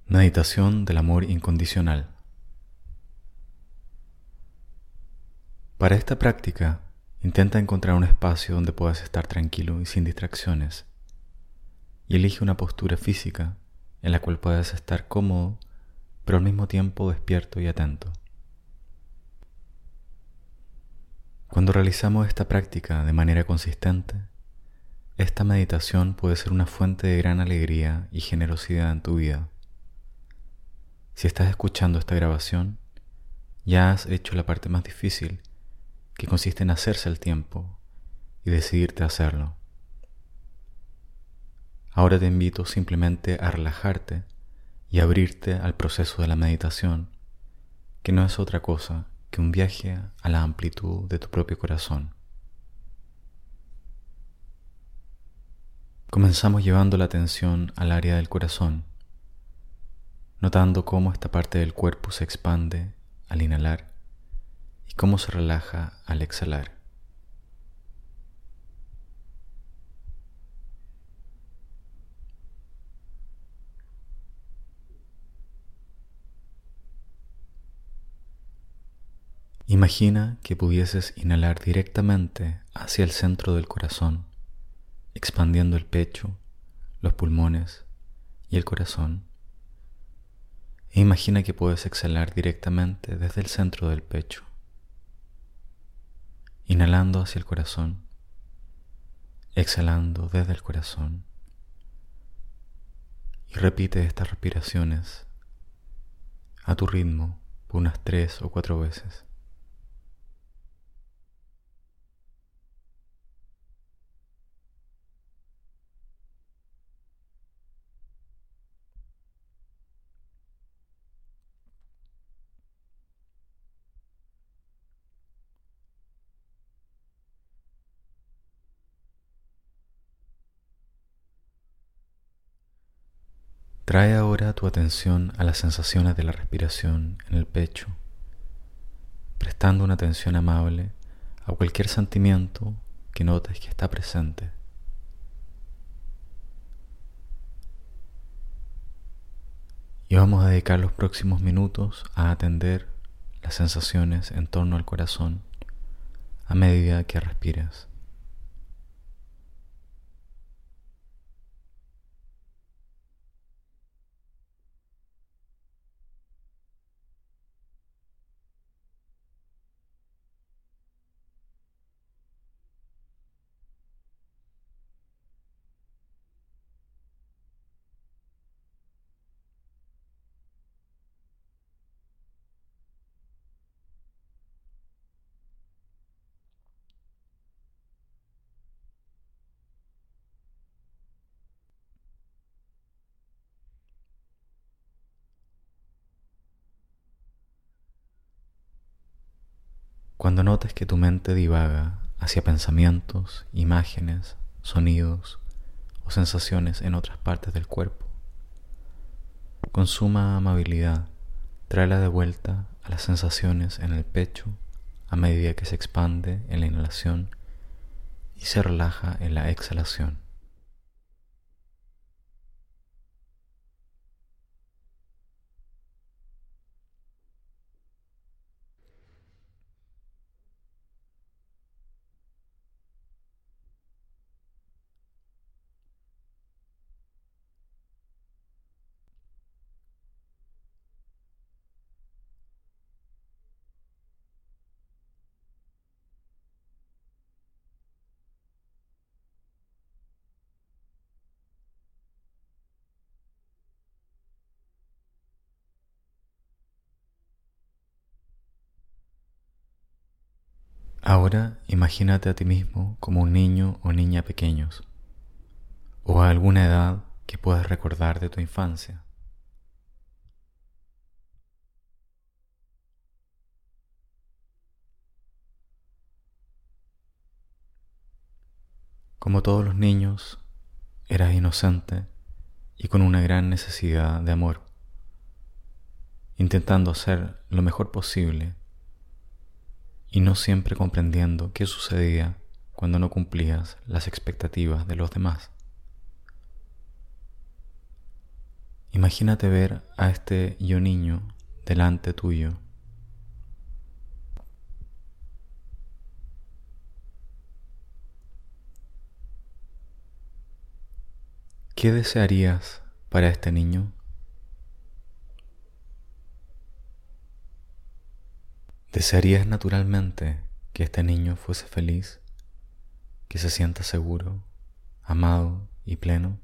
Meditación del amor incondicional. Para esta práctica, intenta encontrar un espacio donde puedas estar tranquilo y sin distracciones, y elige una postura física en la cual puedas estar cómodo, pero al mismo tiempo despierto y atento. Cuando realizamos esta práctica de manera consistente, esta meditación puede ser una fuente de gran alegría y generosidad en tu vida. Si estás escuchando esta grabación, ya has hecho la parte más difícil, que consiste en hacerse el tiempo y decidirte a hacerlo. Ahora te invito simplemente a relajarte y abrirte al proceso de la meditación, que no es otra cosa que un viaje a la amplitud de tu propio corazón. Comenzamos llevando la atención al área del corazón, notando cómo esta parte del cuerpo se expande al inhalar y cómo se relaja al exhalar. Imagina que pudieses inhalar directamente hacia el centro del corazón, expandiendo el pecho, los pulmones y el corazón. E imagina que puedes exhalar directamente desde el centro del pecho, inhalando hacia el corazón, exhalando desde el corazón. Y repite estas respiraciones a tu ritmo por unas 3 o 4 veces. Trae ahora tu atención a las sensaciones de la respiración en el pecho, prestando una atención amable a cualquier sentimiento que notes que está presente. Y vamos a dedicar los próximos minutos a atender las sensaciones en torno al corazón a medida que respiras. Cuando notes que tu mente divaga hacia pensamientos, imágenes, sonidos o sensaciones en otras partes del cuerpo, con suma amabilidad, tráela de vuelta a las sensaciones en el pecho a medida que se expande en la inhalación y se relaja en la exhalación. Ahora imagínate a ti mismo como un niño o niña pequeños, o a alguna edad que puedas recordar de tu infancia. Como todos los niños, eras inocente y con una gran necesidad de amor, intentando hacer lo mejor posible y no siempre comprendiendo qué sucedía cuando no cumplías las expectativas de los demás. Imagínate ver a este yo niño delante tuyo. ¿Qué desearías para este niño? ¿Desearías naturalmente que este niño fuese feliz, que se sienta seguro, amado y pleno?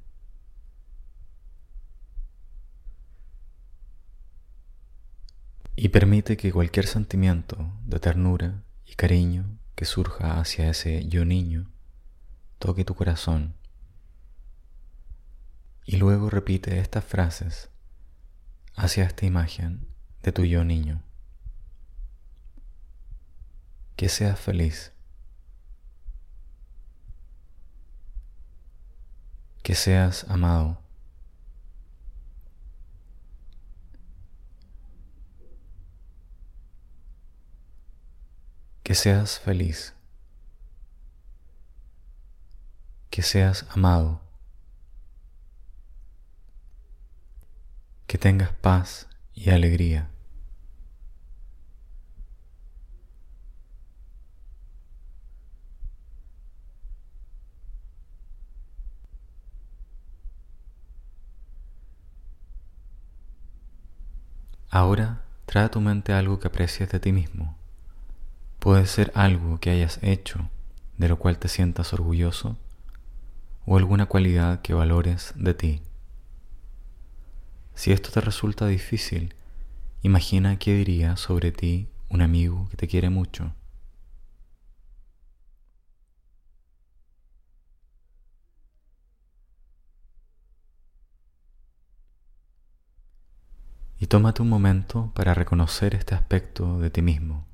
Y permite que cualquier sentimiento de ternura y cariño que surja hacia ese yo niño toque tu corazón. Y luego repite estas frases hacia esta imagen de tu yo niño. Que seas feliz. Que seas amado. Que seas feliz. Que seas amado. Que tengas paz y alegría. Ahora trae a tu mente algo que aprecies de ti mismo. Puede ser algo que hayas hecho, de lo cual te sientas orgulloso, o alguna cualidad que valores de ti. Si esto te resulta difícil, imagina qué diría sobre ti un amigo que te quiere mucho. Y tómate un momento para reconocer este aspecto de ti mismo.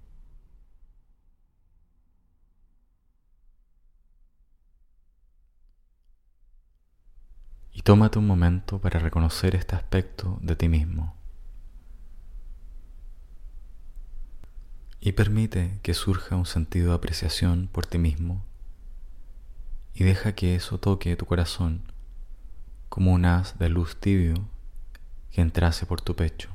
Y tómate un momento para reconocer este aspecto de ti mismo. Y permite que surja un sentido de apreciación por ti mismo y deja que eso toque tu corazón como un haz de luz tibio que entrase por tu pecho.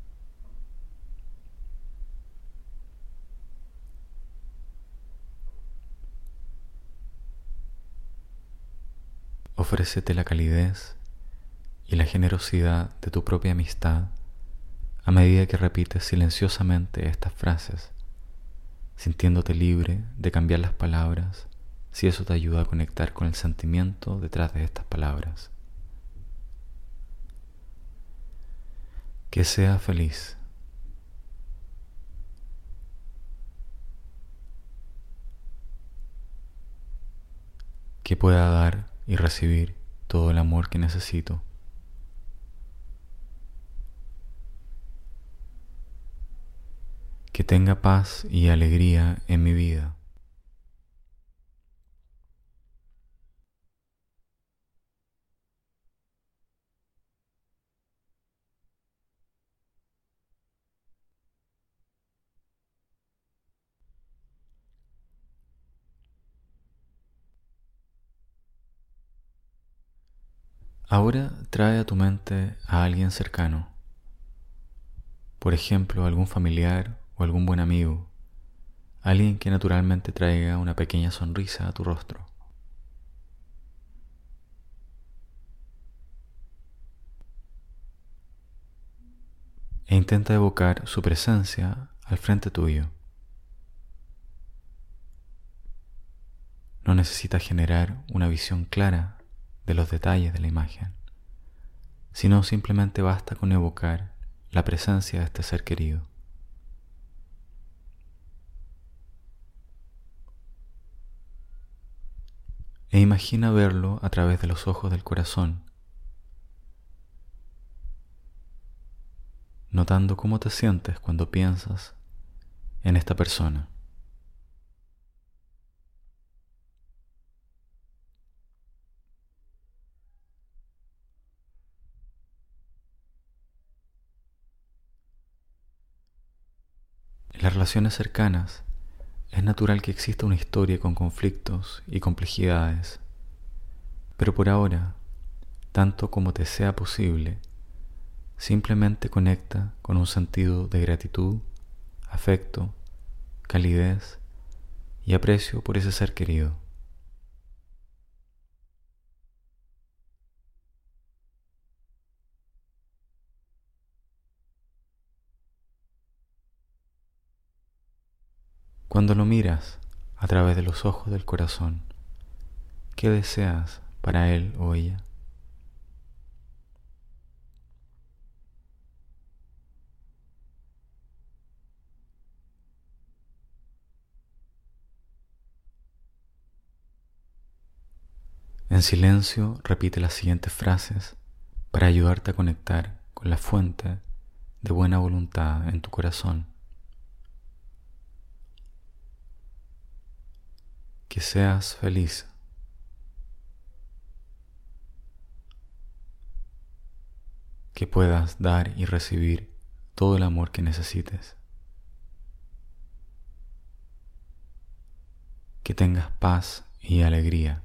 Ofrécete la calidez y la generosidad de tu propia amistad a medida que repites silenciosamente estas frases, sintiéndote libre de cambiar las palabras si eso te ayuda a conectar con el sentimiento detrás de estas palabras. Que sea feliz. Que pueda dar y recibir todo el amor que necesito. Que tenga paz y alegría en mi vida. Ahora trae a tu mente a alguien cercano, por ejemplo, algún familiar o algún buen amigo, alguien que naturalmente traiga una pequeña sonrisa a tu rostro. E intenta evocar su presencia al frente tuyo. No necesitas generar una visión clara de los detalles de la imagen, sino simplemente basta con evocar la presencia de este ser querido. E imagina verlo a través de los ojos del corazón, notando cómo te sientes cuando piensas en esta persona. En las relaciones cercanas es natural que exista una historia con conflictos y complejidades, pero por ahora, tanto como te sea posible, simplemente conecta con un sentido de gratitud, afecto, calidez y aprecio por ese ser querido. Cuando lo miras a través de los ojos del corazón, ¿qué deseas para él o ella? En silencio repite las siguientes frases para ayudarte a conectar con la fuente de buena voluntad en tu corazón. Que seas feliz. Que puedas dar y recibir todo el amor que necesites. Que tengas paz y alegría.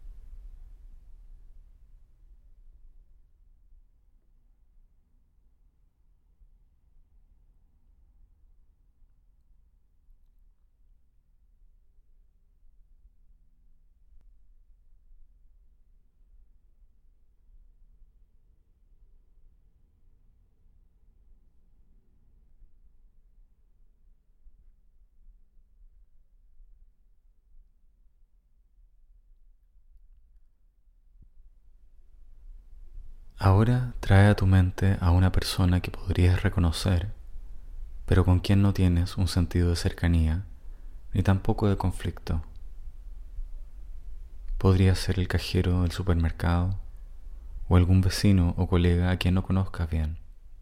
Ahora trae a tu mente a una persona que podrías reconocer, pero con quien no tienes un sentido de cercanía, ni tampoco de conflicto. Podría ser el cajero del supermercado o algún vecino o colega a quien no conozcas bien.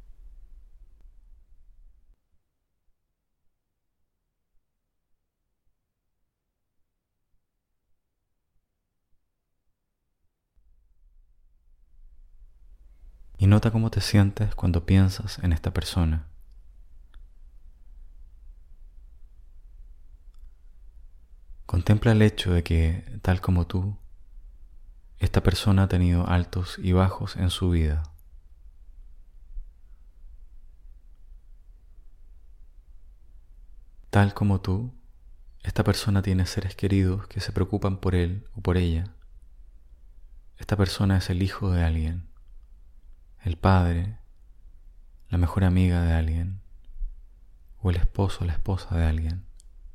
Y nota cómo te sientes cuando piensas en esta persona. Contempla el hecho de que, tal como tú, esta persona ha tenido altos y bajos en su vida. Tal como tú, esta persona tiene seres queridos que se preocupan por él o por ella. Esta persona es el hijo de alguien, el padre, la mejor amiga de alguien, o el esposo o la esposa de alguien.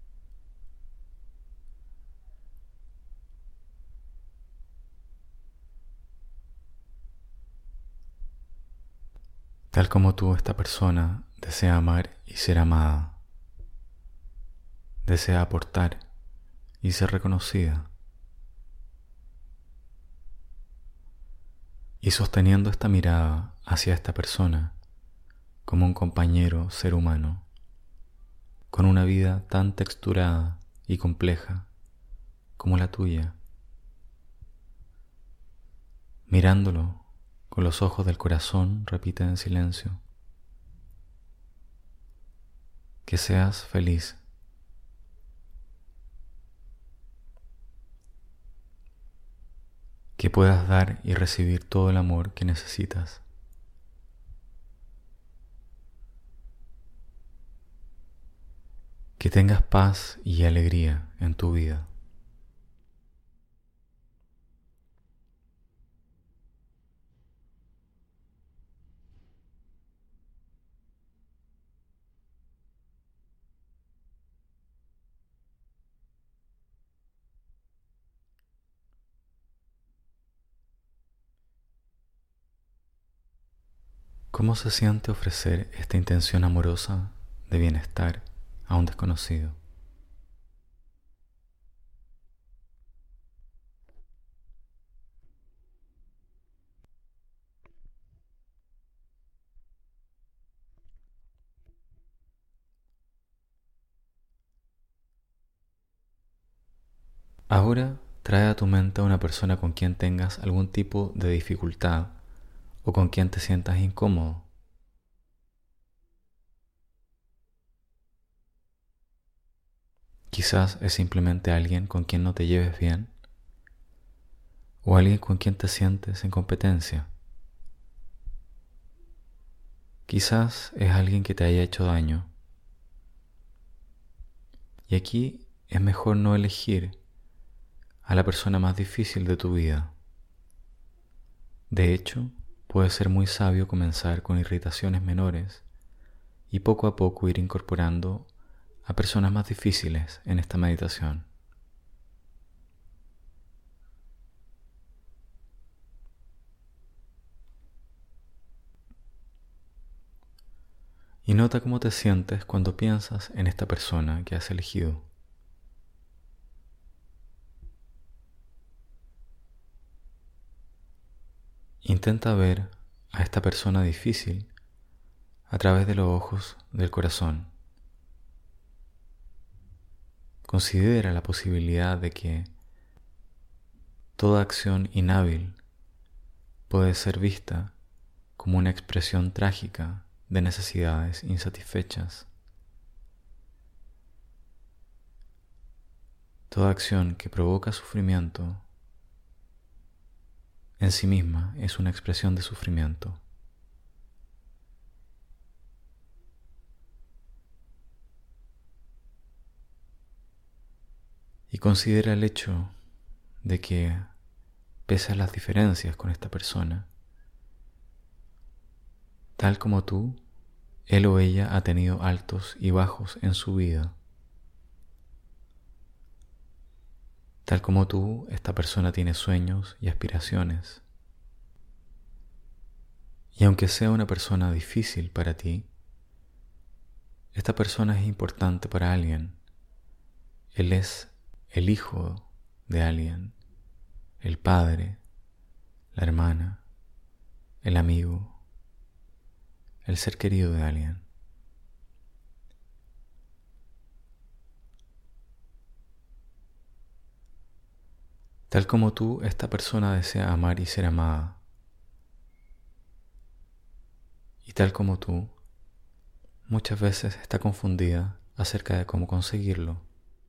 Tal como tú, esta persona desea amar y ser amada. Desea aportar y ser reconocida. Y sosteniendo esta mirada hacia esta persona como un compañero ser humano, con una vida tan texturada y compleja como la tuya, mirándolo con los ojos del corazón, repite en silencio: que seas feliz. Que puedas dar y recibir todo el amor que necesitas. Que tengas paz y alegría en tu vida. ¿Cómo se siente ofrecer esta intención amorosa de bienestar a un desconocido? Ahora trae a tu mente a una persona con quien tengas algún tipo de dificultad o con quien te sientas incómodo. Quizás es simplemente alguien con quien no te lleves bien o alguien con quien te sientes en competencia. Quizás es alguien que te haya hecho daño. Y aquí es mejor no elegir a la persona más difícil de tu vida. De hecho, puede ser muy sabio comenzar con irritaciones menores y poco a poco ir incorporando a personas más difíciles en esta meditación. Y nota cómo te sientes cuando piensas en esta persona que has elegido. Intenta ver a esta persona difícil a través de los ojos del corazón. Considera la posibilidad de que toda acción inhábil puede ser vista como una expresión trágica de necesidades insatisfechas. Toda acción que provoca sufrimiento en sí misma es una expresión de sufrimiento. Y considera el hecho de que, pese a las diferencias con esta persona, tal como tú, él o ella ha tenido altos y bajos en su vida. Tal como tú, esta persona tiene sueños y aspiraciones. Y aunque sea una persona difícil para ti, esta persona es importante para alguien. Él es el hijo de alguien, el padre, la hermana, el amigo, el ser querido de alguien. Tal como tú, esta persona desea amar y ser amada. Y tal como tú, muchas veces está confundida acerca de cómo conseguirlo.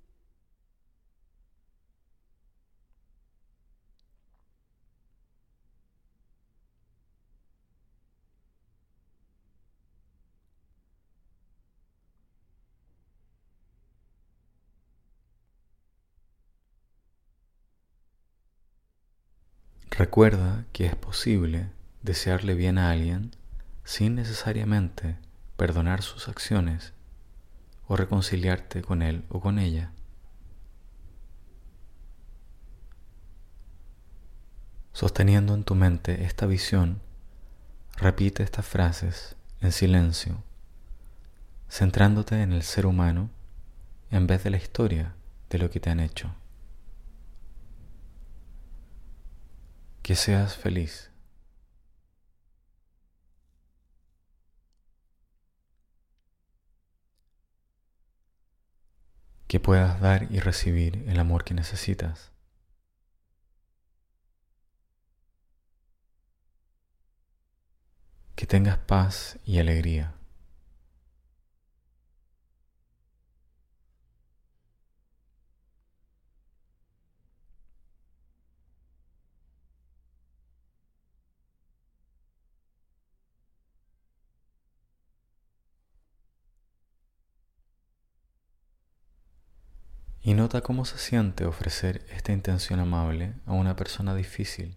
Recuerda que es posible desearle bien a alguien sin necesariamente perdonar sus acciones o reconciliarte con él o con ella. Sosteniendo en tu mente esta visión, repite estas frases en silencio, centrándote en el ser humano en vez de la historia de lo que te han hecho. Que seas feliz. Que puedas dar y recibir el amor que necesitas. Que tengas paz y alegría. Y nota cómo se siente ofrecer esta intención amable a una persona difícil.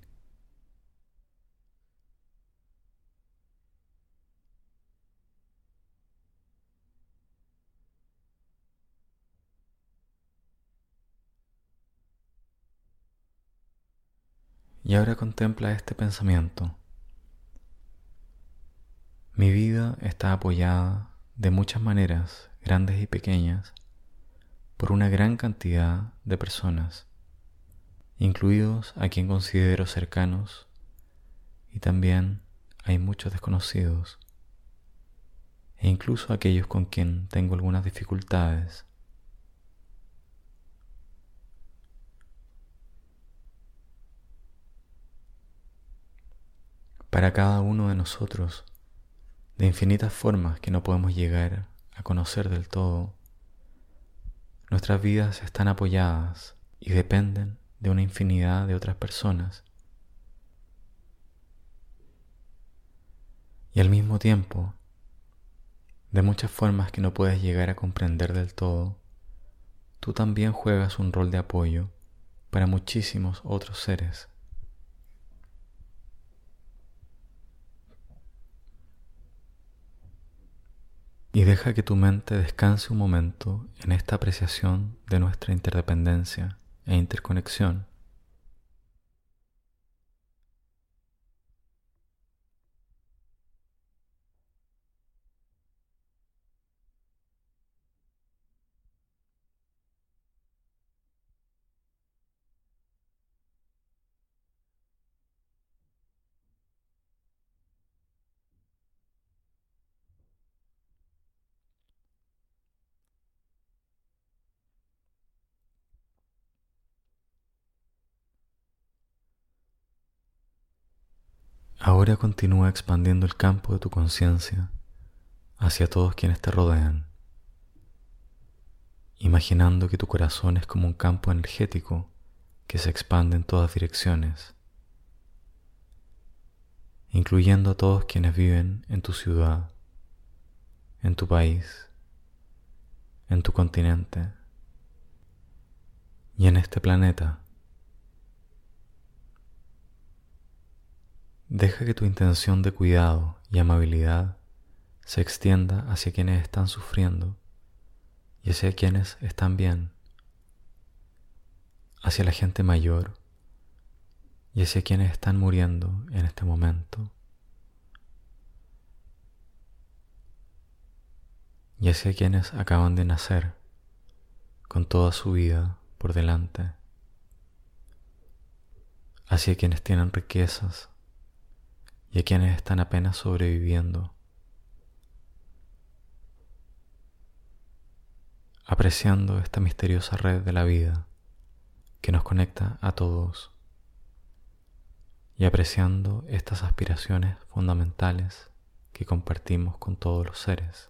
Y ahora contempla este pensamiento. Mi vida está apoyada de muchas maneras, grandes y pequeñas, por una gran cantidad de personas, incluidos a quien considero cercanos, y también hay muchos desconocidos, e incluso aquellos con quien tengo algunas dificultades. Para cada uno de nosotros, de infinitas formas que no podemos llegar a conocer del todo, nuestras vidas están apoyadas y dependen de una infinidad de otras personas. Y al mismo tiempo, De muchas formas que no puedes llegar a comprender del todo, tú también juegas un rol de apoyo para muchísimos otros seres. Y deja que tu mente descanse un momento en esta apreciación de nuestra interdependencia e interconexión. Ahora continúa expandiendo el campo de tu conciencia hacia todos quienes te rodean, imaginando que tu corazón es como un campo energético que se expande en todas direcciones, incluyendo a todos quienes viven en tu ciudad, en tu país, en tu continente y en este planeta. Deja que tu intención de cuidado y amabilidad se extienda hacia quienes están sufriendo y hacia quienes están bien, hacia la gente mayor y hacia quienes están muriendo en este momento, y hacia quienes acaban de nacer con toda su vida por delante, hacia quienes tienen riquezas y a quienes están apenas sobreviviendo, apreciando esta misteriosa red de la vida que nos conecta a todos y apreciando estas aspiraciones fundamentales que compartimos con todos los seres.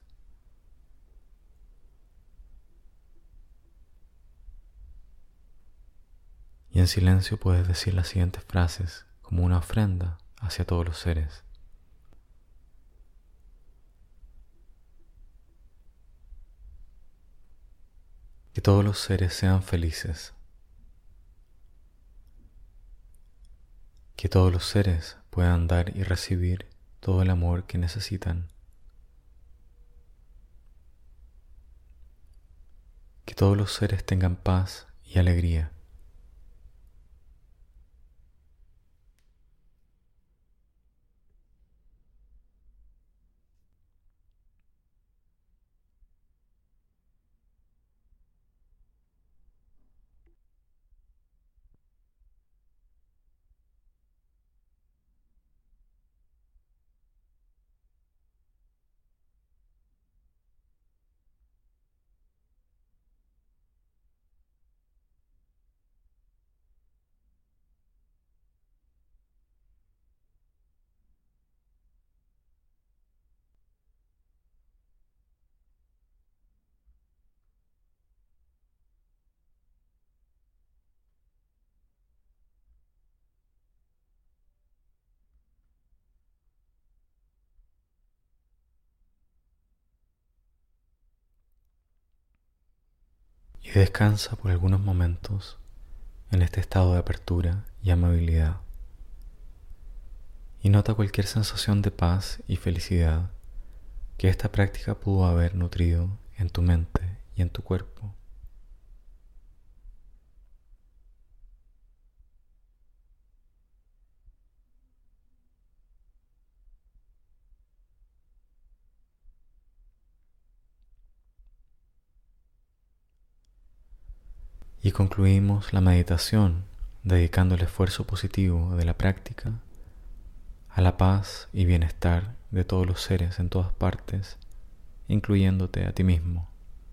Y en silencio puedes decir las siguientes frases como una ofrenda hacia todos los seres. Que todos los seres sean felices. Que todos los seres puedan dar y recibir todo el amor que necesitan. Que todos los seres tengan paz y alegría. Y descansa por algunos momentos en este estado de apertura y amabilidad. Y nota cualquier sensación de paz y felicidad que esta práctica pudo haber nutrido en tu mente y en tu cuerpo. Y concluimos la meditación dedicando el esfuerzo positivo de la práctica a la paz y bienestar de todos los seres en todas partes, incluyéndote a ti mismo.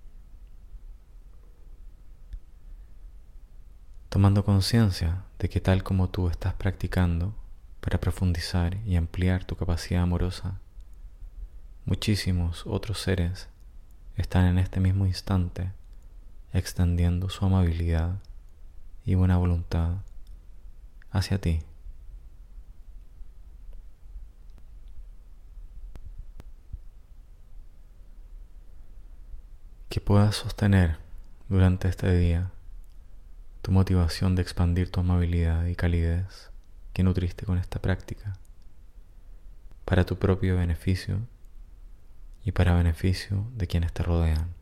Tomando conciencia de que tal como tú estás practicando para profundizar y ampliar tu capacidad amorosa, muchísimos otros seres están en este mismo instante extendiendo su amabilidad y buena voluntad hacia ti. Que puedas sostener durante este día tu motivación de expandir tu amabilidad y calidez que nutriste con esta práctica para tu propio beneficio y para beneficio de quienes te rodean.